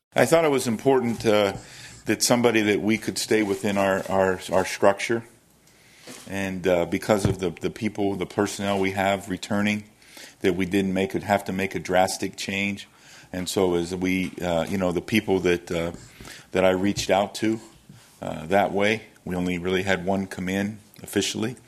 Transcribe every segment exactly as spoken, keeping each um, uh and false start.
I thought it was important uh, that somebody that we could stay within our, our, our structure. And uh, because of the, the people, the personnel we have returning, that we didn't make it, have to make a drastic change. And so as we, uh, you know, the people that uh, that I reached out to uh, that way, we only really had one come in officially.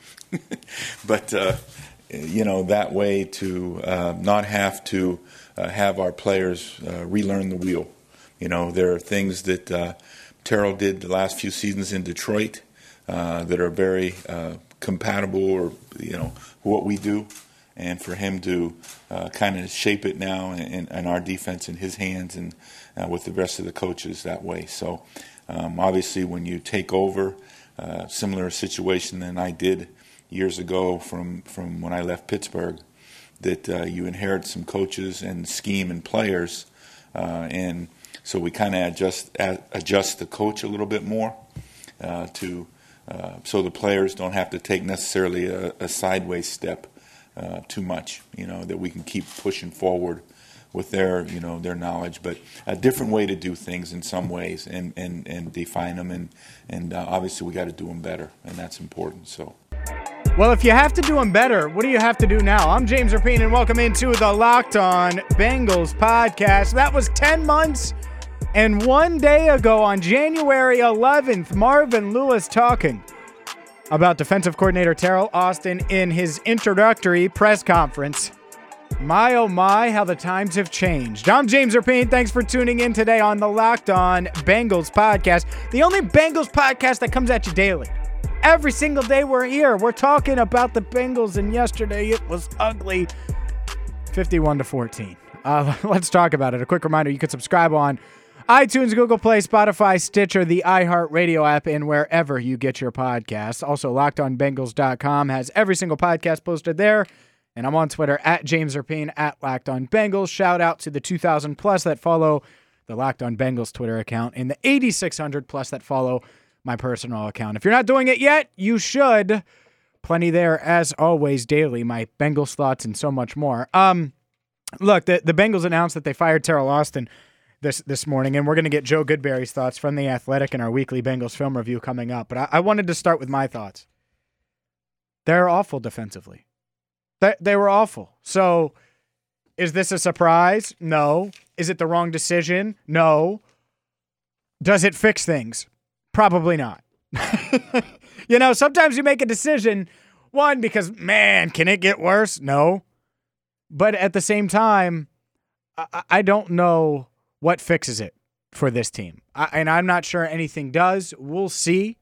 but, uh, you know, that way to uh, not have to uh, have our players uh, relearn the wheel. You know, there are things that uh, Terrell did the last few seasons in Detroit uh, that are very uh, compatible, or you know, what we do, and for him to uh, kind of shape it now and, and our defense in his hands and uh, with the rest of the coaches that way. So, um, obviously, when you take over a uh, similar situation than I did years ago from from when I left Pittsburgh, that uh, you inherit some coaches and scheme and players, uh, and so we kind of adjust adjust the coach a little bit more uh, to uh, so the players don't have to take necessarily a, a sideways step uh, too much. You know, that we can keep pushing forward with their you know their knowledge, but a different way to do things in some ways, and and, and define them, and and uh, obviously we got to do them better, and that's important. So. Well, if you have to do them better, what do you have to do now? I'm James Rapien, and welcome into the Locked On Bengals podcast. That was ten months and one day ago on January eleventh, Marvin Lewis talking about defensive coordinator Teryl Austin in his introductory press conference. My, oh my, how the times have changed. I'm James Rapien. Thanks for tuning in today on the Locked On Bengals podcast, the only Bengals podcast that comes at you daily. Every single day we're here, we're talking about the Bengals, and yesterday it was ugly, fifty-one to fourteen. Uh, let's talk about it. A quick reminder, you can subscribe on iTunes, Google Play, Spotify, Stitcher, the iHeartRadio app, and wherever you get your podcasts. Also, locked on bengals dot com has every single podcast posted there, and I'm on Twitter at James Rapien, at Locked On Bengals. Shout out to the two thousand plus that follow the Locked On Bengals Twitter account, and the eighty-six hundred plus that follow my personal account. If you're not doing it yet, you should. Plenty there, as always, daily. My Bengals thoughts and so much more. Um, look, the, the Bengals announced that they fired Teryl Austin this this morning, and we're going to get Joe Goodberry's thoughts from The Athletic in our weekly Bengals film review coming up. But I, I wanted to start with my thoughts. They're awful defensively. They, they were awful. So is this a surprise? No. Is it the wrong decision? No. Does it fix things? Probably not. You know, sometimes you make a decision, one, because, man, can it get worse? No. But at the same time, I, I don't know what fixes it for this team. I, and I'm not sure anything does. We'll see.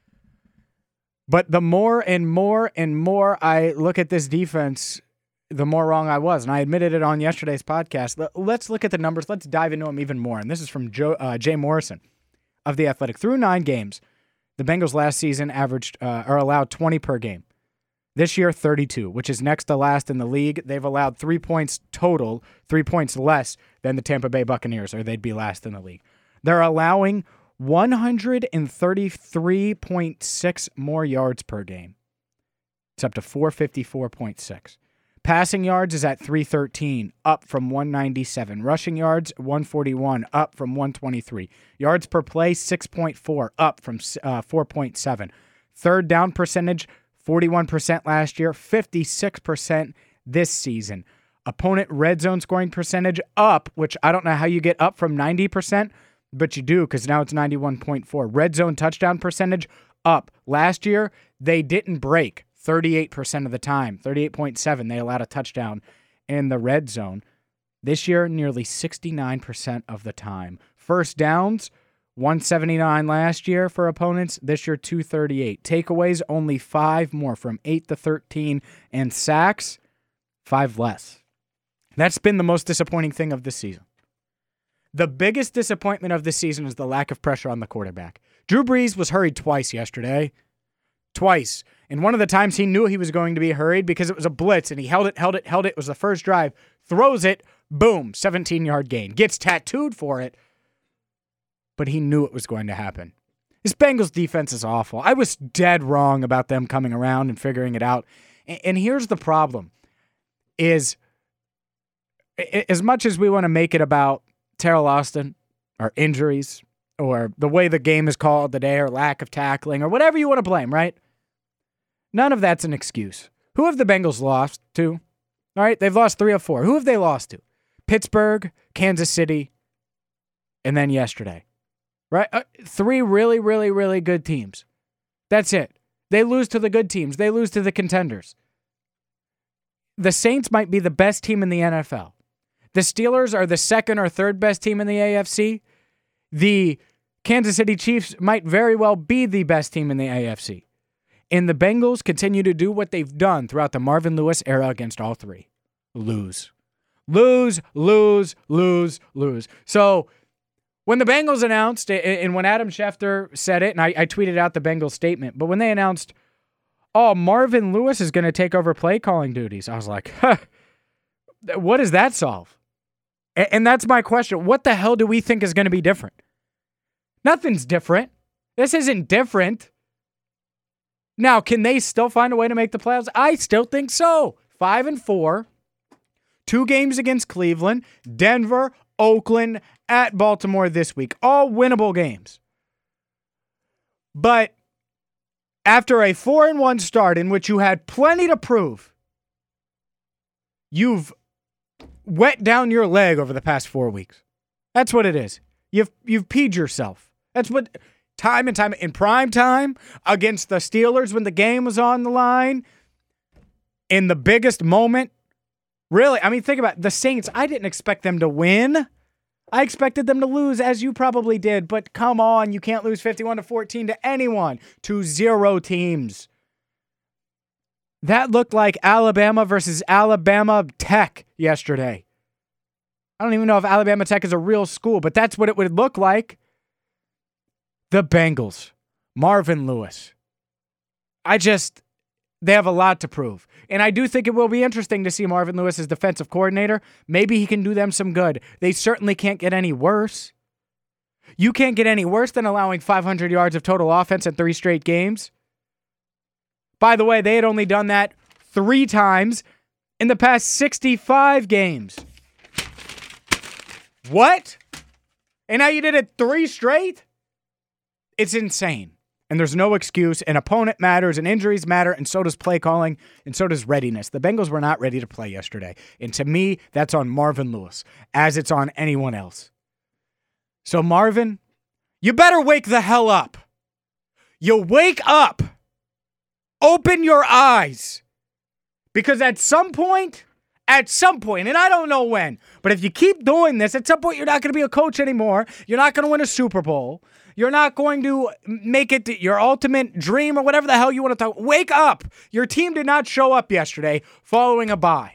But the more and more and more I look at this defense, the more wrong I was. And I admitted it on yesterday's podcast. Let's look at the numbers. Let's dive into them even more. And this is from Joe, uh, Jay Morrison of The Athletic. Through nine games, the Bengals last season averaged uh, or allowed twenty per game. This year, thirty-two, which is next to last in the league. They've allowed three points total, three points less than the Tampa Bay Buccaneers, or they'd be last in the league. They're allowing one hundred thirty-three point six more yards per game. It's up to four fifty-four point six. Passing yards is at three thirteen, up from one ninety-seven. Rushing yards, one forty-one, up from one twenty-three. Yards per play, six point four, up from uh, four point seven. Third down percentage, forty-one percent last year, fifty-six percent this season. Opponent red zone scoring percentage, up, which I don't know how you get up from ninety percent, but you do because now it's ninety-one point four. Red zone touchdown percentage, up. Last year, they didn't break. thirty-eight percent of the time, thirty-eight point seven, they allowed a touchdown in the red zone. This year, nearly sixty-nine percent of the time. First downs, one seventy-nine last year for opponents. This year, two thirty-eight. Takeaways, only five more, from eight to thirteen. And sacks, five less. That's been the most disappointing thing of this season. The biggest disappointment of this season is the lack of pressure on the quarterback. Drew Brees was hurried twice yesterday. Twice. And one of the times he knew he was going to be hurried because it was a blitz, and he held it, held it, held it. It was the first drive. Throws it. Boom. seventeen-yard gain. Gets tattooed for it. But he knew it was going to happen. This Bengals defense is awful. I was dead wrong about them coming around and figuring it out. And here's the problem. Is as much as we want to make it about Teryl Austin, or injuries or the way the game is called today or lack of tackling or whatever you want to blame, right? None of that's an excuse. Who have the Bengals lost to? All right, they've lost three of four. Who have they lost to? Pittsburgh, Kansas City, and then yesterday. Right? Uh, three really, really, really good teams. That's it. They lose to the good teams. They lose to the contenders. The Saints might be the best team in the N F L. The Steelers are the second or third best team in the A F C. The Kansas City Chiefs might very well be the best team in the A F C. And the Bengals continue to do what they've done throughout the Marvin Lewis era against all three. Lose. Lose, lose, lose, lose. So when the Bengals announced, and when Adam Schefter said it, and I, I tweeted out the Bengals statement, but when they announced, oh, Marvin Lewis is going to take over play calling duties, I was like, huh, what does that solve? And, and that's my question. What the hell do we think is going to be different? Nothing's different. This isn't different. Now, can they still find a way to make the playoffs? I still think so. Five and four. Two games against Cleveland, Denver, Oakland, at Baltimore this week. All winnable games. But after a four and one start in which you had plenty to prove, you've wet down your leg over the past four weeks. That's what it is. You've you've peed yourself. That's what time and time in prime time against the Steelers when the game was on the line. In the biggest moment. Really, I mean, think about it. The Saints. I didn't expect them to win. I expected them to lose, as you probably did. But come on, you can't lose fifty-one to fourteen to anyone, to zero teams. That looked like Alabama versus Alabama Tech yesterday. I don't even know if Alabama Tech is a real school, but that's what it would look like. The Bengals, Marvin Lewis. I just, they have a lot to prove. And I do think it will be interesting to see Marvin Lewis as defensive coordinator. Maybe he can do them some good. They certainly can't get any worse. You can't get any worse than allowing five hundred yards of total offense in three straight games. By the way, they had only done that three times in the past sixty-five games. What? And now you did it three straight? It's insane. And there's no excuse. An opponent matters, and injuries matter, and so does play calling, and so does readiness. The Bengals were not ready to play yesterday. And to me, that's on Marvin Lewis, as it's on anyone else. So Marvin, you better wake the hell up. You wake up. Open your eyes. Because at some point, at some point, and I don't know when, but if you keep doing this, at some point you're not going to be a coach anymore. You're not going to win a Super Bowl. You're not going to make it your ultimate dream or whatever the hell you want to talk. Wake up. Your team did not show up yesterday following a bye.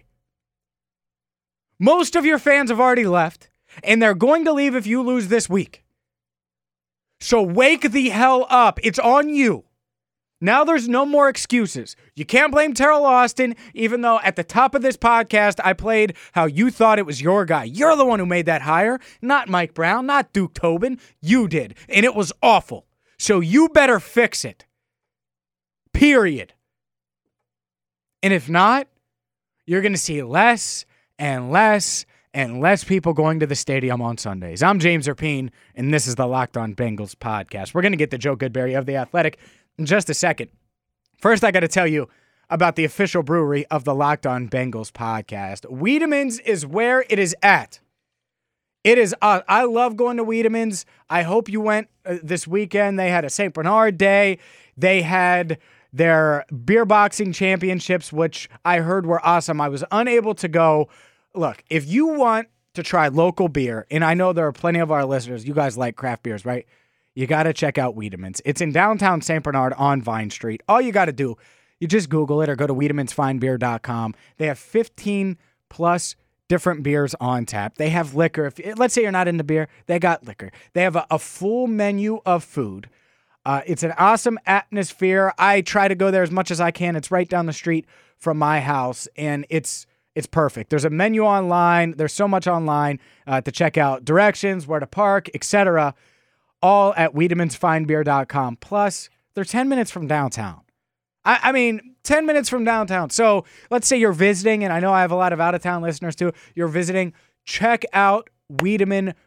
Most of your fans have already left, and they're going to leave if you lose this week. So wake the hell up. It's on you. Now there's no more excuses. You can't blame Terrell Austin, even though at the top of this podcast, I played how you thought it was your guy. You're the one who made that hire, not Mike Brown, not Duke Tobin. You did, and it was awful. So you better fix it. Period. And if not, you're going to see less and less and less people going to the stadium on Sundays. I'm James Erpine, and this is the Locked On Bengals podcast. We're going to get to Joe Goodberry of The Athletic in just a second. First, I got to tell you about the official brewery of the Locked On Bengals podcast. Wiedemann's is where it is at. It is, uh, I love going to Wiedemann's. I hope you went uh, this weekend. They had a Saint Bernard Day. They had their beer boxing championships, which I heard were awesome. I was unable to go. Look, if you want to try local beer, and I know there are plenty of our listeners, you guys like craft beers, right? You got to check out Wiedemann's. It's in downtown Saint Bernard on Vine Street. All you got to do, you just Google it or go to wiedemans fine beer dot com. They have fifteen plus different beers on tap. They have liquor. If, let's say you're not into beer, they got liquor. They have a, a full menu of food. Uh, it's an awesome atmosphere. I try to go there as much as I can. It's right down the street from my house, and it's it's perfect. There's a menu online. There's so much online uh, to check out. Directions, where to park, et cetera, all at wiedemans fine beer dot com. Plus, they're ten minutes from downtown. I, I mean, ten minutes from downtown. So let's say you're visiting, and I know I have a lot of out-of-town listeners too. You're visiting. Check out Wiedemann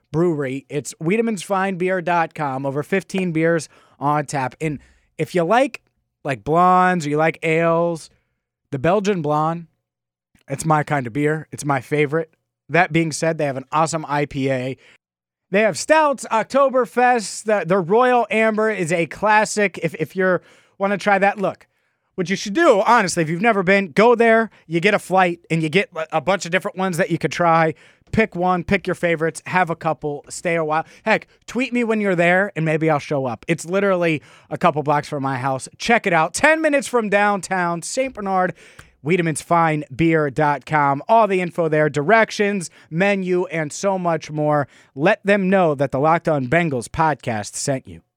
brewery. It's wiedemanns fine beer dot com. Over fifteen beers on tap. And if you like like blondes or you like ales, the Belgian Blonde, it's my kind of beer. It's my favorite. That being said, they have an awesome I P A. They have stouts, Oktoberfest. The, the Royal Amber is a classic. If if you want to try that, look, what you should do, honestly, if you've never been, go there, you get a flight, and you get a bunch of different ones that you could try. Pick one, pick your favorites, have a couple, stay a while. Heck, tweet me when you're there, and maybe I'll show up. It's literally a couple blocks from my house. Check it out. ten minutes from downtown, Saint Bernard. wiedemanns fine beer dot com. All the info there, directions, menu, and so much more. Let them know that the Locked On Bengals podcast sent you.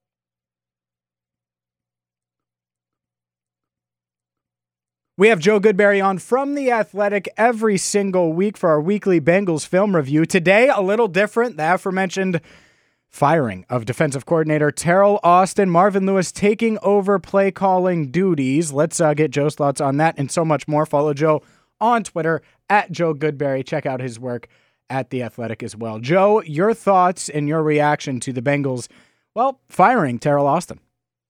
We have Joe Goodberry on from The Athletic every single week for our weekly Bengals film review. Today, a little different. The aforementioned firing of defensive coordinator Teryl Austin, Marvin Lewis taking over play calling duties. Let's uh, get Joe's thoughts on that and so much more. Follow Joe on Twitter at Joe Goodberry. Check out his work at The Athletic as well. Joe, your thoughts and your reaction to the Bengals, well, firing Teryl Austin.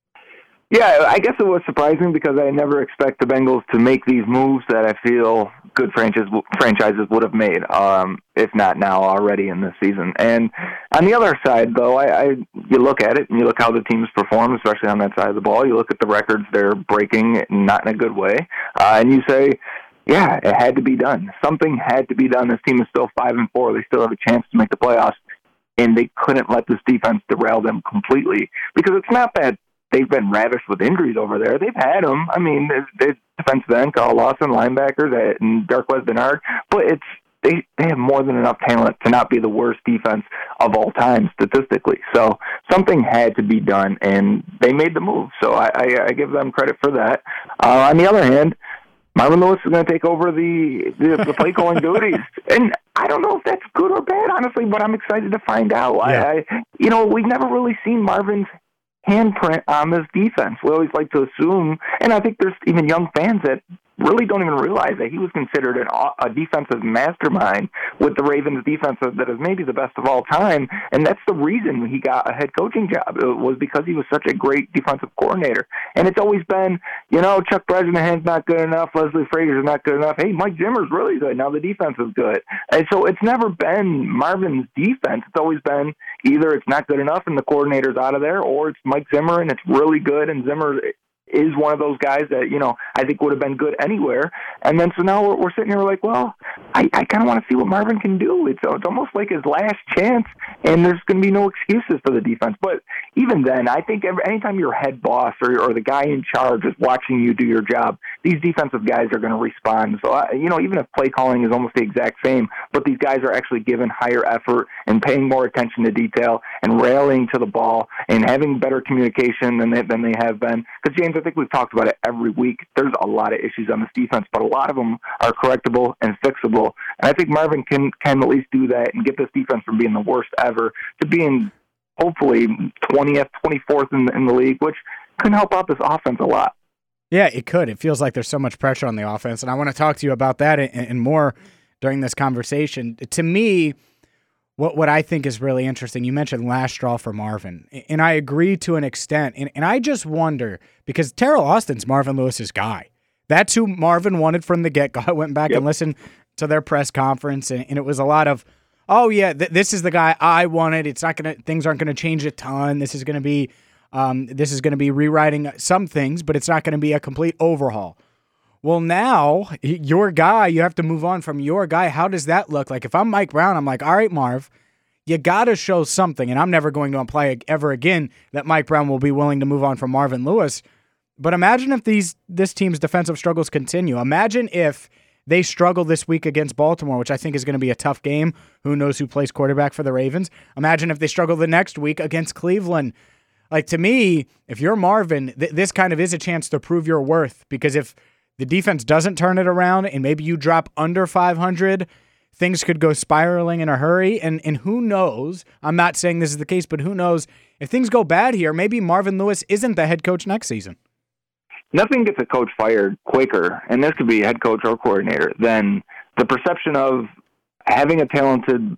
Yeah, I guess it was surprising because I never expect the Bengals to make these moves that I feel good franchise, franchises would have made, um, if not now already in this season. And on the other side, though, I, I you look at it and you look how the teams perform, especially on that side of the ball. You look at the records they're breaking, not in a good way, uh, and you say, yeah, it had to be done. Something had to be done. This team is still five and four. They still have a chance to make the playoffs, and they couldn't let this defense derail them completely because it's not that they've been ravished with injuries over there. They've had them. I mean, there's, there's defensive end, Carl Lawson, linebackers, and Darqueze Dennard. But it's they, they have more than enough talent to not be the worst defense of all time statistically. So something had to be done, and they made the move. So I, I, I give them credit for that. Uh, on the other hand, Marvin Lewis is going to take over the, the, the play calling duties. And I don't know if that's good or bad, honestly, but I'm excited to find out. Yeah. I, I, you know, we've never really seen Marvin's handprint on this defense. We always like to assume, and I think there's even young fans that really don't even realize that he was considered an, a defensive mastermind with the Ravens defense that is maybe the best of all time, and that's the reason he got a head coaching job. It was because he was such a great defensive coordinator. And it's always been, you know, Chuck Bresnahan's not good enough, Leslie Frazier's not good enough, hey, Mike Zimmer's really good, now the defense is good. And so it's never been Marvin's defense. It's always been either it's not good enough and the coordinator's out of there, or it's Mike Zimmer and it's really good and Zimmer is one of those guys that, you know, I think would have been good anywhere. And then so now we're, we're sitting here like, well, I, I kind of want to see what Marvin can do. It's, it's almost like his last chance, and there's going to be no excuses for the defense. But even then, I think every, anytime your head boss or, or the guy in charge is watching you do your job, these defensive guys are going to respond. So, I, you know, even if play calling is almost the exact same, but these guys are actually given higher effort and paying more attention to detail and rallying to the ball and having better communication than they, than they have been. Because, James, I think we've talked about it every week. There's a lot of issues on this defense, but a lot of them are correctable and fixable. And I think Marvin can, can at least do that and get this defense from being the worst ever to being hopefully twentieth, twenty-fourth in the, in the league, which can help out this offense a lot. Yeah, it could. It feels like there's so much pressure on the offense, and I want to talk to you about that and, and more during this conversation. To me, What what I think is really interesting, you mentioned last straw for Marvin, and I agree to an extent. And, and I just wonder, because Teryl Austin's Marvin Lewis's guy. That's who Marvin wanted from the get-go. I went back yep. and listened to their press conference, and, and it was a lot of, oh, yeah, th- this is the guy I wanted. It's not going to, things aren't going to change a ton. This is going to be, um, this is going to be rewriting some things, but it's not going to be a complete overhaul. Well, now, your guy, you have to move on from your guy. How does that look? Like, if I'm Mike Brown, I'm like, all right, Marv, you got to show something. And I'm never going to imply ever again that Mike Brown will be willing to move on from Marvin Lewis. But imagine if these this team's defensive struggles continue. Imagine if they struggle this week against Baltimore, which I think is going to be a tough game. Who knows who plays quarterback for the Ravens? Imagine if they struggle the next week against Cleveland. Like, to me, if you're Marvin, th- this kind of is a chance to prove your worth. Because if the defense doesn't turn it around and maybe you drop under five hundred, things could go spiraling in a hurry. And and who knows, I'm not saying this is the case, but who knows, if things go bad here, maybe Marvin Lewis isn't the head coach next season. Nothing gets a coach fired quicker, and this could be head coach or coordinator, than the perception of having a talented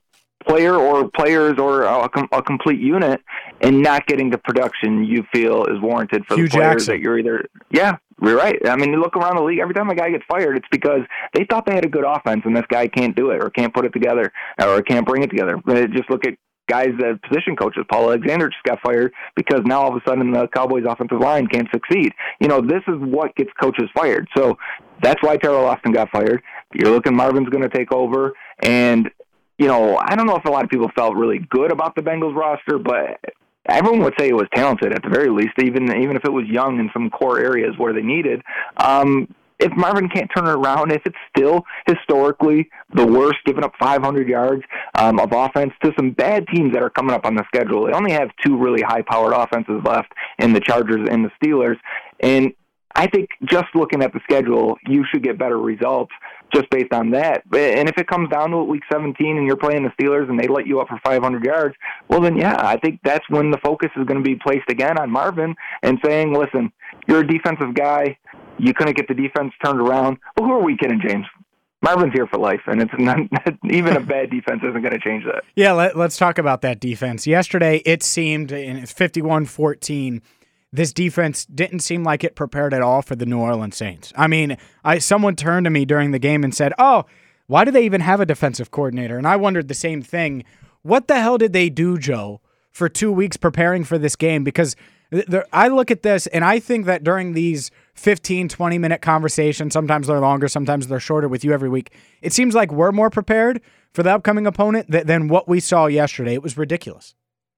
player or players or a, a complete unit and not getting the production you feel is warranted for Hugh the players Jackson. that you're either – yeah, you're right. I mean, you look around the league, every time a guy gets fired, it's because they thought they had a good offense and this guy can't do it or can't put it together or can't bring it together. But just look at guys that position coaches. Paul Alexander just got fired because now all of a sudden the Cowboys' offensive line can't succeed. You know, this is what gets coaches fired. So that's why Terrell Austin got fired. You're looking Marvin's going to take over, and – you know, I don't know if a lot of people felt really good about the Bengals roster, but everyone would say it was talented at the very least, even even if it was young in some core areas where they needed. Um, if Marvin can't turn it around, if it's still historically the worst, giving up five hundred yards um, of offense to some bad teams that are coming up on the schedule, they only have two really high-powered offenses left in the Chargers and the Steelers. And I think just looking at the schedule, you should get better results just based on that. And if it comes down to it, week seventeen, and you're playing the Steelers and they let you up for five hundred yards, well then, yeah, I think that's when the focus is going to be placed again on Marvin and saying, listen, you're a defensive guy. You couldn't get the defense turned around. Well, who are we kidding, James? Marvin's here for life, and it's not, even a bad defense isn't going to change that. Yeah, let, let's talk about that defense. Yesterday, it seemed, and it's fifty-one fourteen, this defense didn't seem like it prepared at all for the New Orleans Saints. I mean, I someone turned to me during the game and said, oh, why do they even have a defensive coordinator? And I wondered the same thing. What the hell did they do, Joe, for two weeks preparing for this game? Because there, I look at this, and I think that during these fifteen, twenty-minute conversations, sometimes they're longer, sometimes they're shorter with you every week, it seems like we're more prepared for the upcoming opponent th- than what we saw yesterday. It was ridiculous.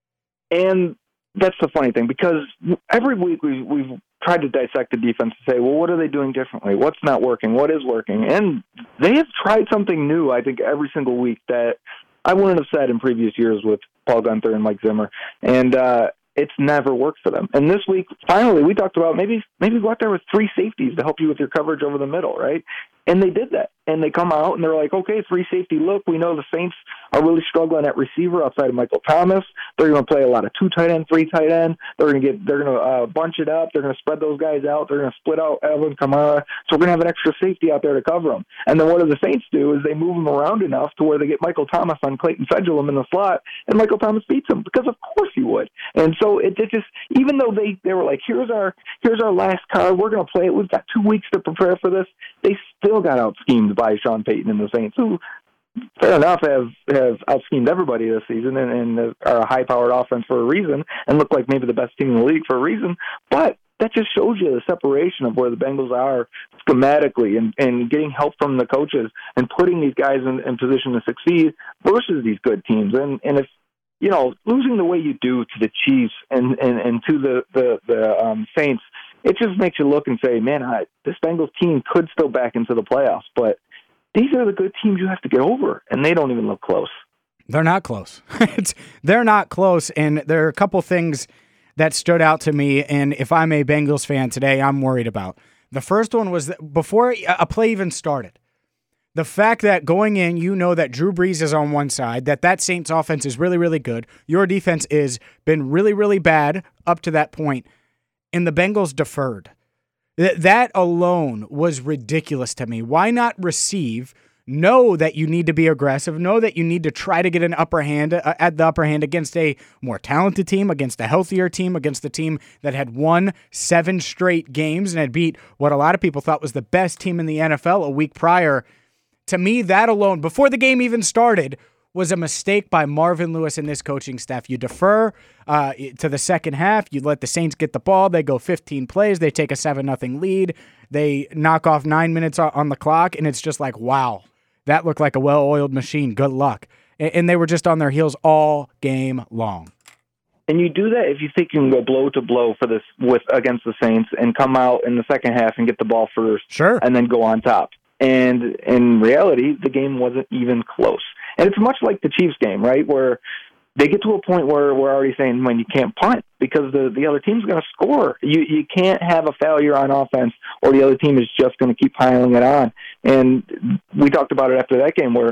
And that's the funny thing, because every week we, we've tried to dissect the defense and say, well, what are they doing differently? What's not working? What is working? And they have tried something new, I think, every single week that I wouldn't have said in previous years with Paul Guenther and Mike Zimmer. And uh, it's never worked for them. And this week, finally, we talked about maybe maybe go out there with three safeties to help you with your coverage over the middle, right? And they did that. And they come out and they're like, okay, three safety look. We know the Saints are really struggling at receiver outside of Michael Thomas. They're going to play a lot of two tight end, three tight end. They're going to get, they're going to uh, bunch it up. They're going to spread those guys out. They're going to split out Alvin Kamara. So we're going to have an extra safety out there to cover them. And then what do the Saints do is they move them around enough to where they get Michael Thomas on Clayton Fedulum in the slot, and Michael Thomas beats him because of course he would. And so it, it just, even though they, they were like, here's our, here's our last card. We're going to play it. We've got two weeks to prepare for this. They still got out schemed by Sean Payton and the Saints, who, fair enough, have, have out-schemed everybody this season and, and are a high-powered offense for a reason and look like maybe the best team in the league for a reason. But that just shows you the separation of where the Bengals are schematically and, and getting help from the coaches and putting these guys in, in position to succeed versus these good teams. And, and if, you know, losing the way you do to the Chiefs and, and, and to the, the, the um, Saints, it just makes you look and say, man, I, this Bengals team could still back into the playoffs, but these are the good teams you have to get over, and they don't even look close. They're not close. it's, they're not close, and there are a couple things that stood out to me, and if I'm a Bengals fan today, I'm worried about. The first one was that before a play even started, the fact that going in, you know that Drew Brees is on one side, that that Saints offense is really, really good. Your defense has been really, really bad up to that point, and the Bengals deferred. That alone was ridiculous to me. Why not receive, know that you need to be aggressive, know that you need to try to get an upper hand uh, at the upper hand against a more talented team, against a healthier team, against a team that had won seven straight games and had beat what a lot of people thought was the best team in the N F L a week prior. To me, that alone, before the game even started, was a mistake by Marvin Lewis and this coaching staff. You defer uh, to the second half. You let the Saints get the ball. They go fifteen plays. They take a seven nothing lead. They knock off nine minutes on the clock, and it's just like, wow, that looked like a well-oiled machine. Good luck. And they were just on their heels all game long. And you do that if you think you can go blow to blow for this with against the Saints and come out in the second half and get the ball first, sure, and then go on top. And in reality, the game wasn't even close. And it's much like the Chiefs game, right, where they get to a point where we're already saying, man, you can't punt because the, the other team's going to score. You you can't have a failure on offense or the other team is just going to keep piling it on. And we talked about it after that game where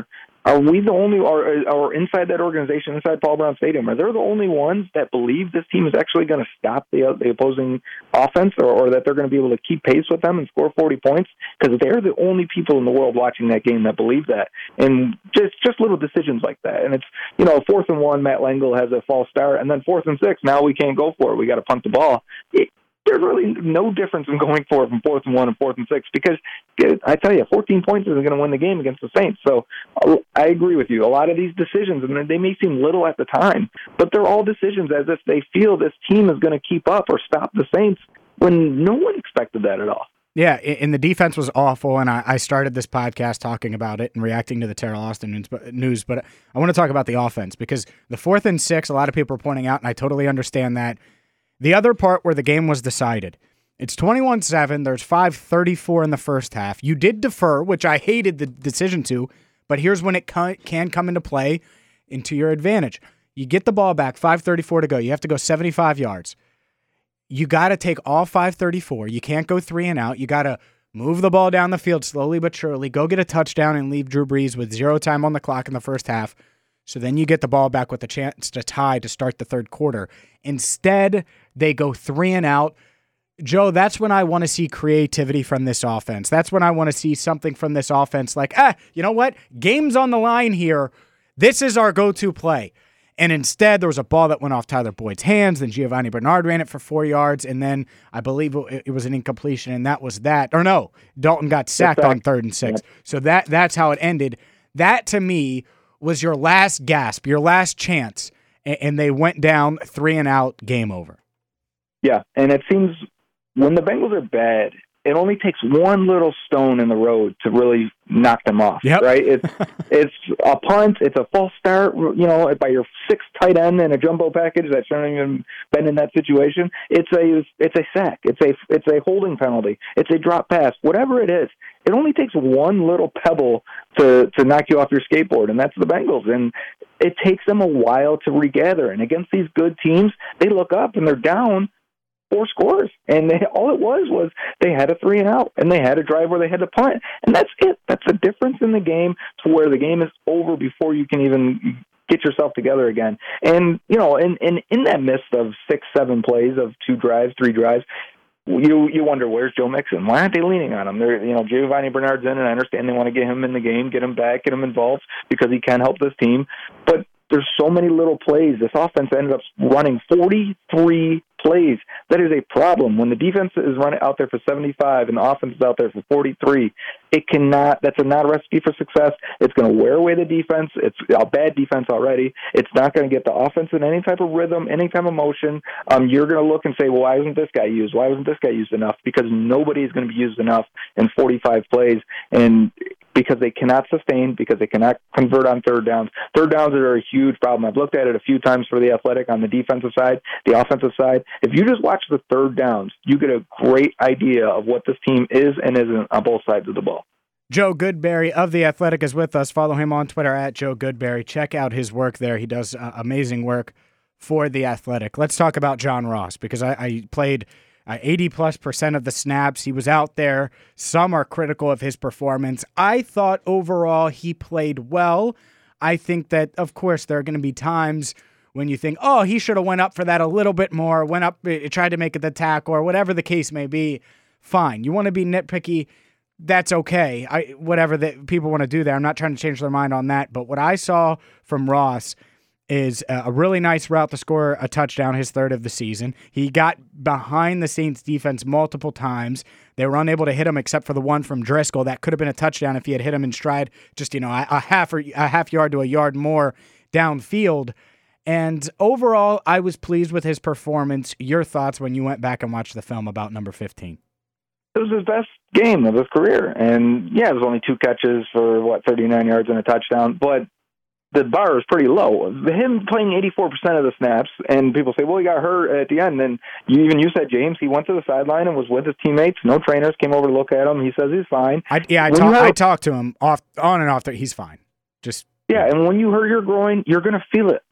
Are we the only, or, or inside that organization, inside Paul Brown Stadium, are they the only ones that believe this team is actually going to stop the, the opposing offense, or, or that they're going to be able to keep pace with them and score forty points? Because they're the only people in the world watching that game that believe that. And just just little decisions like that. And it's, you know, fourth and one, Matt Lengel has a false start, and then fourth and six, now we can't go for it. We got to punt the ball. It, There's really no difference in going for it from fourth and one and fourth and six because, I tell you, fourteen points isn't going to win the game against the Saints. So I agree with you. A lot of these decisions, and they may seem little at the time, but they're all decisions as if they feel this team is going to keep up or stop the Saints when no one expected that at all. Yeah, and the defense was awful, and I started this podcast talking about it and reacting to the Terrell Austin news, but I want to talk about the offense because the fourth and six, a lot of people are pointing out, and I totally understand that. The other part where the game was decided, it's twenty-one seven. There's five thirty-four in the first half. You did defer, which I hated the decision to, but here's when it can come into play into your advantage. You get the ball back, five thirty-four to go. You have to go seventy-five yards. You got to take all five thirty-four. You can't go three and out. You got to move the ball down the field slowly but surely, go get a touchdown and leave Drew Brees with zero time on the clock in the first half. So then you get the ball back with a chance to tie to start the third quarter. Instead, they go three and out. Joe, that's when I want to see creativity from this offense. That's when I want to see something from this offense like, ah, you know what? Game's on the line here. This is our go-to play. And instead, there was a ball that went off Tyler Boyd's hands. Then Giovanni Bernard ran it for four yards. And then I believe it was an incompletion, and that was that. Or no, Dalton got sacked on third and six. Yep. So that that's how it ended. That, to me, was your last gasp, your last chance, and they went down three and out, game over. Yeah, and it seems when the Bengals are bad, it only takes one little stone in the road to really knock them off, yep. right? It's it's a punt, it's a false start, you know, by your sixth tight end in a jumbo package that shouldn't even been in that situation. It's a it's a sack, it's a it's a holding penalty, it's a drop pass, whatever it is. It only takes one little pebble to to knock you off your skateboard, and that's the Bengals. And it takes them a while to regather. And against these good teams, they look up and they're down four scores. And they, all it was was they had a three and out, and they had a drive where they had to punt. And that's it. That's the difference in the game to where the game is over before you can even get yourself together again. And, you know, in, in, in that midst of six, seven plays of two drives, three drives, You you wonder, where's Joe Mixon? Why aren't they leaning on him? They're, you know, Giovanni Bernard's in, and I understand they want to get him in the game, get him back, get him involved because he can help this team. But there's so many little plays. This offense ended up running forty-three plays. That is a problem. When the defense is running out there for seventy-five and the offense is out there for forty-three, it cannot. That's a, not a recipe for success. It's going to wear away the defense. It's a bad defense already. It's not going to get the offense in any type of rhythm, any type of motion. Um, you're going to look and say, well, why wasn't this guy used? Why wasn't this guy used enough? Because nobody is going to be used enough in forty-five plays, and because they cannot sustain, because they cannot convert on third downs. Third downs are a huge problem. I've looked at it a few times for the Athletic on the defensive side, the offensive side. If you just watch the third downs, you get a great idea of what this team is and isn't on both sides of the ball. Joe Goodberry of The Athletic is with us. Follow him on Twitter at Joe Goodberry. Check out his work there. He does uh, amazing work for The Athletic. Let's talk about John Ross, because I, I played uh, eighty plus percent of the snaps. He was out there. Some are critical of his performance. I thought overall he played well. I think that, of course, there are going to be times when you think, oh, he should have went up for that a little bit more, went up, tried to make it the tackle, or whatever the case may be. Fine. You want to be nitpicky, that's okay. I whatever that people want to do there. I'm not trying to change their mind on that. But what I saw from Ross is a really nice route to score a touchdown, his third of the season. He got behind the Saints defense multiple times. They were unable to hit him except for the one from Driscoll. That could have been a touchdown if he had hit him in stride, just, you know, a, a half or a half yard to a yard more downfield. And overall, I was pleased with his performance. Your thoughts when you went back and watched the film about number fifteen? It was his best game of his career. And, yeah, it was only two catches for, what, thirty-nine yards and a touchdown. But the bar is pretty low. Him playing eighty-four percent of the snaps, and people say, well, he got hurt at the end. And you, even you said, James, he went to the sideline and was with his teammates. No trainers came over to look at him. He says he's fine. I, yeah, I, talk, have, I talked to him off on and off. There, he's fine. Just Yeah, and when you hurt your groin, you're going to feel it.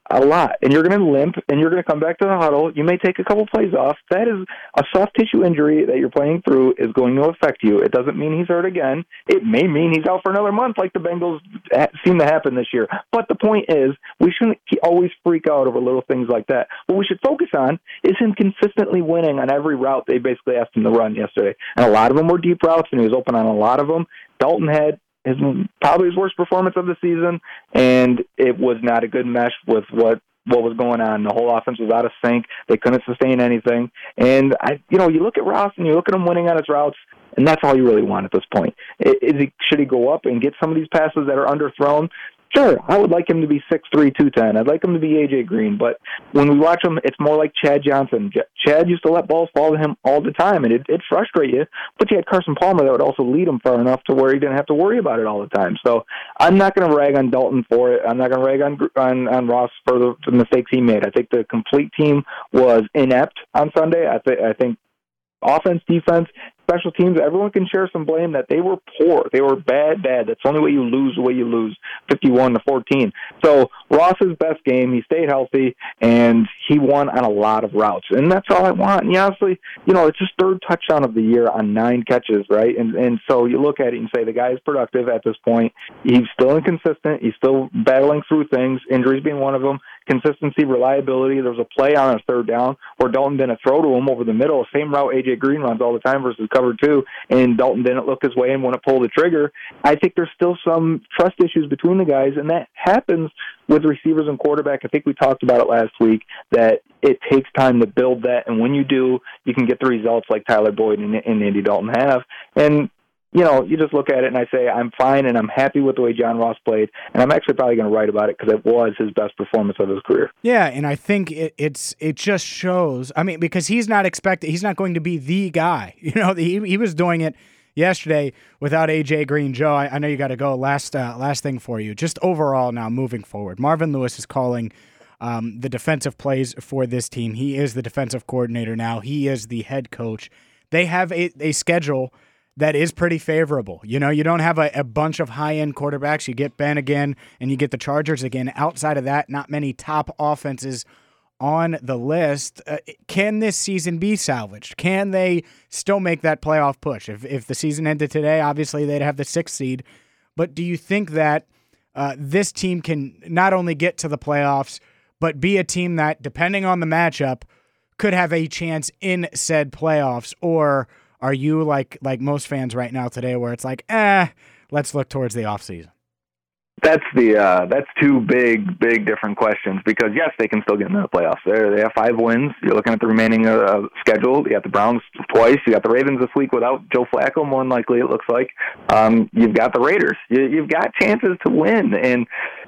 a lot, and you're going to limp, and you're going to come back to the huddle. You may take a couple plays off. That is a soft tissue injury that you're playing through is going to affect you. It doesn't mean he's hurt again. It may mean he's out for another month like the Bengals seem to happen this year. But the point is, we shouldn't always freak out over little things like that. What we should focus on is him consistently winning on every route they basically asked him to run yesterday. And a lot of them were deep routes, and he was open on a lot of them. Dalton had his probably his worst performance of the season, and it was not a good mesh with what, what was going on. The whole offense was out of sync. They couldn't sustain anything. And, I, you know, you look at Ross and you look at him winning on his routes, and that's all you really want at this point. Is he, should he go up and get some of these passes that are underthrown? Sure, I would like him to be six three, two ten. I'd like him to be A J Green, but when we watch him, it's more like Chad Johnson. Ch- Chad used to let balls fall to him all the time, and it, it'd frustrate you, but you had Carson Palmer that would also lead him far enough to where he didn't have to worry about it all the time. So I'm not going to rag on Dalton for it. I'm not going to rag on, on on Ross for the, the mistakes he made. I think the complete team was inept on Sunday. I, th- I think offense, defense, special teams, everyone can share some blame that they were poor. They were bad, bad. That's the only way you lose, the way you lose, fifty-one to fourteen. So Ross's best game, he stayed healthy, and he won on a lot of routes. And that's all I want. And honestly, you know, it's his third touchdown of the year on nine catches, right? And and so you look at it and say the guy is productive at this point. He's still inconsistent. He's still battling through things, injuries being one of them. Consistency, reliability. There was a play on a third down where Dalton didn't throw to him over the middle, same route A J Green runs all the time versus cover two, and Dalton didn't look his way and want to pull the trigger. I think there's still some trust issues between the guys, and that happens with receivers and quarterback. I think we talked about it last week, that it takes time to build that, and when you do, you can get the results like Tyler Boyd and, and Andy Dalton have. And you know, you just look at it and I say, I'm fine and I'm happy with the way John Ross played, and I'm actually probably going to write about it because it was his best performance of his career. Yeah, and I think it, it's it just shows, I mean, because he's not expected, he's not going to be the guy. You know, he, he was doing it yesterday without A J Green. Joe, I, I know you got to go. Last, uh, last thing for you, just overall now moving forward. Marvin Lewis is calling um, the defensive plays for this team. He is the defensive coordinator now. He is the head coach. They have a, a schedule that is pretty favorable. You know, you don't have a, a bunch of high-end quarterbacks. You get Ben again, and you get the Chargers again. Outside of that, not many top offenses on the list. Uh, can this season be salvaged? Can they still make that playoff push? If if the season ended today, obviously they'd have the sixth seed. But do you think that uh, this team can not only get to the playoffs, but be a team that, depending on the matchup, could have a chance in said playoffs? Or are you like like most fans right now today where it's like, eh, let's look towards the offseason? That's the uh, that's two big, big different questions because, yes, they can still get into the playoffs. They're, they have five wins. You're looking at the remaining uh, schedule. You got the Browns twice. You got the Ravens this week without Joe Flacco, more than likely, it looks like. Um, you've got the Raiders. You, you've got chances to win, and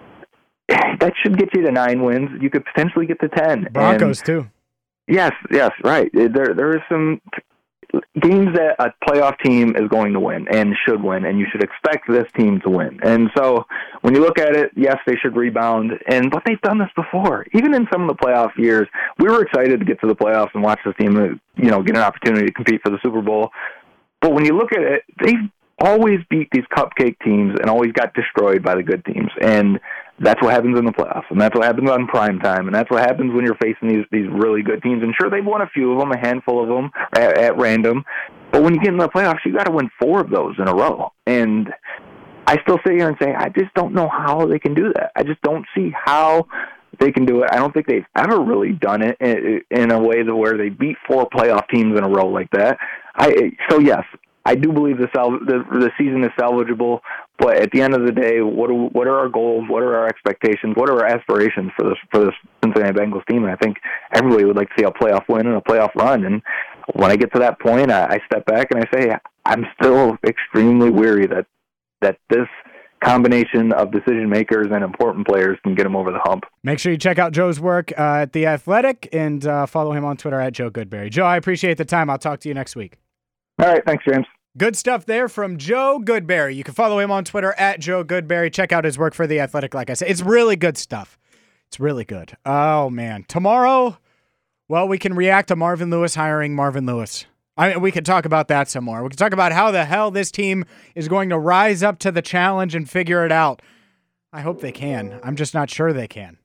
that should get you to nine wins. You could potentially get to ten. Broncos, and, too. Yes, yes, right. There, there are some games that a playoff team is going to win and should win, and you should expect this team to win. And so when you look at it, yes, they should rebound, and but they've done this before. Even in some of the playoff years, we were excited to get to the playoffs and watch this team, you know, get an opportunity to compete for the Super Bowl. But when you look at it, they've always beat these cupcake teams and always got destroyed by the good teams. And that's what happens in the playoffs, and that's what happens on prime time, and that's what happens when you're facing these these really good teams. And sure, they've won a few of them, a handful of them at, at random, but when you get in the playoffs, you got to win four of those in a row. And I still sit here and say, I just don't know how they can do that. I just don't see how they can do it. I don't think they've ever really done it in, in a way that where they beat four playoff teams in a row like that. I so yes. I do believe the, sal- the the season is salvageable, but at the end of the day, what do, what are our goals? What are our expectations? What are our aspirations for this for this Cincinnati Bengals team? And I think everybody would like to see a playoff win and a playoff run. And when I get to that point, I, I step back and I say, I'm still extremely weary that that this combination of decision makers and important players can get them over the hump. Make sure you check out Joe's work uh, at The Athletic and uh, follow him on Twitter at Joe Goodberry. Joe, I appreciate the time. I'll talk to you next week. All right. Thanks, James. Good stuff there from Joe Goodberry. You can follow him on Twitter at Joe Goodberry. Check out his work for The Athletic, like I said. It's really good stuff. It's really good. Oh, man. Tomorrow, well, we can react to Marvin Lewis hiring Marvin Lewis. I mean, we could talk about that some more. We can talk about how the hell this team is going to rise up to the challenge and figure it out. I hope they can. I'm just not sure they can.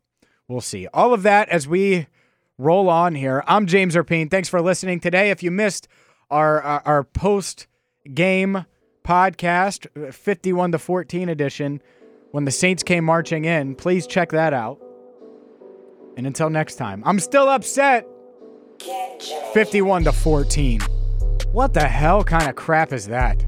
we'll see. All of that as we roll on here. I'm James Erpine. Thanks for listening today. If you missed our our, our post-game podcast, fifty-one to fourteen edition, when the Saints came marching in, please check that out. And until next time, I'm still upset. fifty-one to fourteen. What the hell kind of crap is that?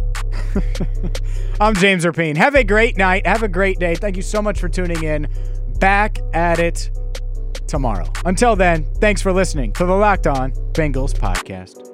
I'm James Erpine. Have a great night. Have a great day. Thank you so much for tuning in. Back at it tomorrow. Until then, thanks for listening to the Locked On Bengals podcast.